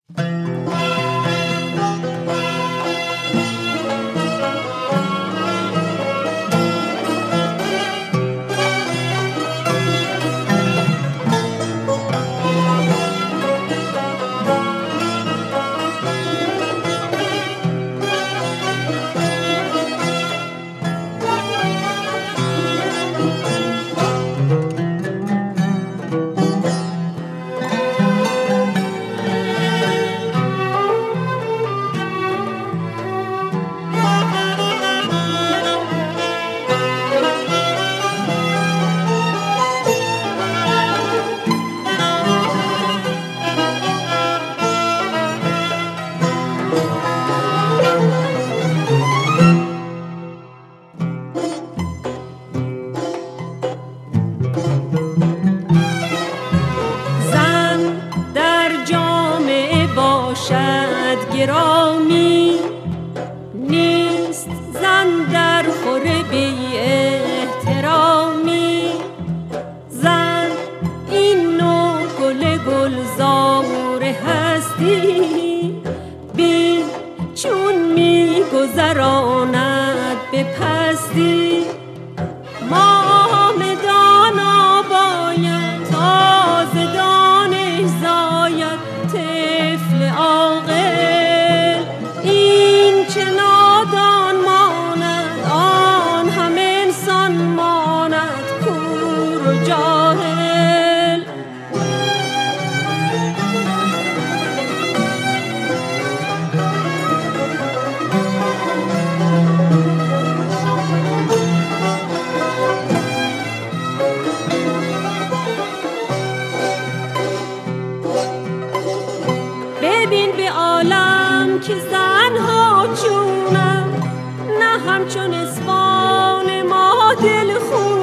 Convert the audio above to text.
گرامی نیست زن در خور بی احترامی. زن این نوع گل گلزار هستی بین چون می گذراند به پستی. مامدانا باید تازه دانش زاید طفل عاقل. این چه نادان ماند آن هم انسان ماند کور و جاهل. ببین به عالم که زنها چونن، نه همچون اسوان ما دل خون.